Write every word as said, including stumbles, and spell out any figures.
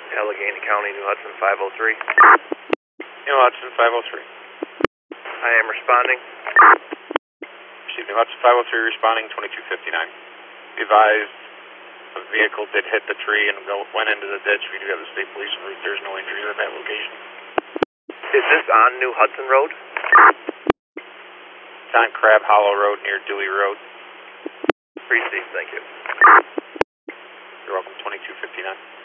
Allegheny County, New Hudson five oh three. New Hudson five oh three. I am responding. Receive New Hudson five oh three responding twenty-two fifty-nine. Be advised, a vehicle did hit the tree and go, went into the ditch. We do have the state police route. There's no injuries at that location. Is this on New Hudson Road? It's on Crab Hollow Road near Dewey Road. Received, thank you. You're welcome, twenty-two fifty-nine.